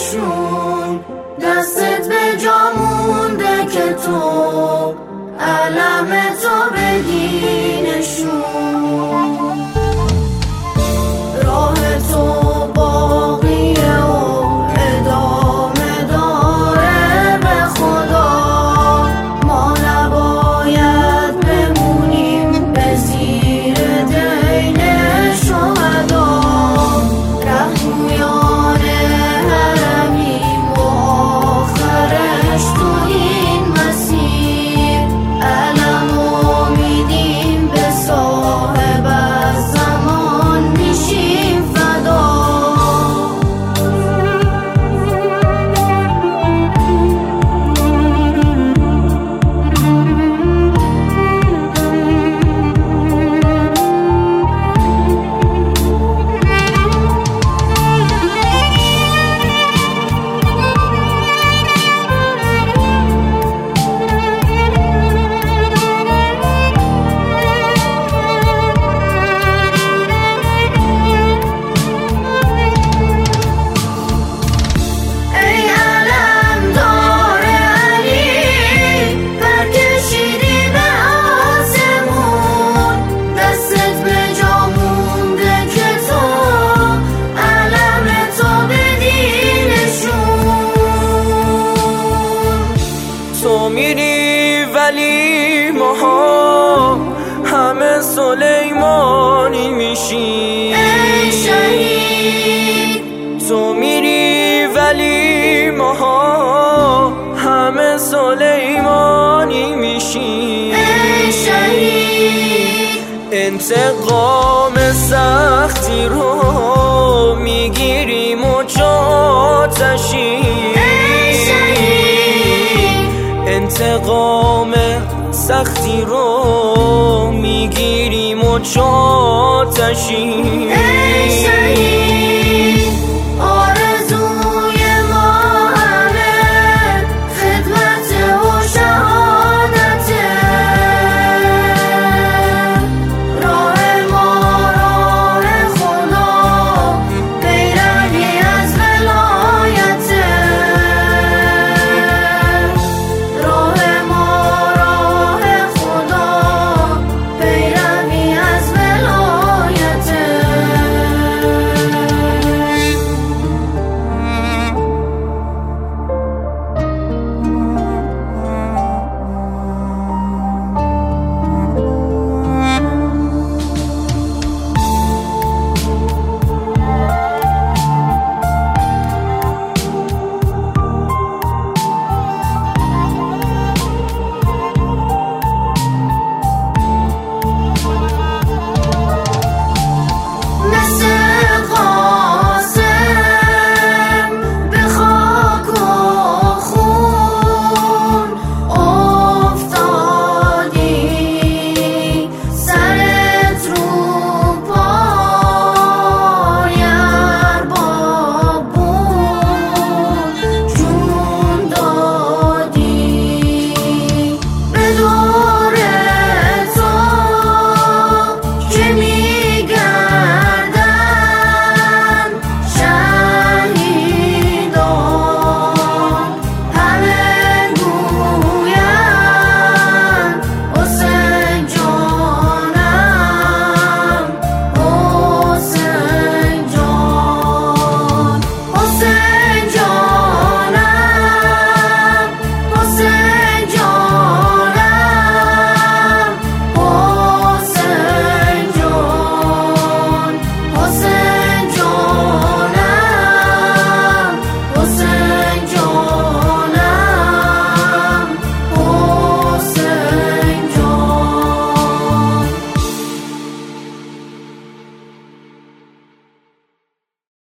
دینشون. دستت به جا مونده که تو علم تو بگینشون. راه تو باقیه و ادامه داره به خدا. ما نباید بمونیم به زیر دین شهدا. رهنمویان حرمیم و آخرش تو این مسیر. علم و میدیم به صاحب از زمان میشیم فدا. تو میری ولی ماها همه سلیمانی میشیم. ای شهید تو میری ولی ماها همه سلیمانی میشیم. ای شهید انتقام سختی رو میگیریم و جاتشیم. انتقام سختی رو میگیریم و جاتشیم. ای شهید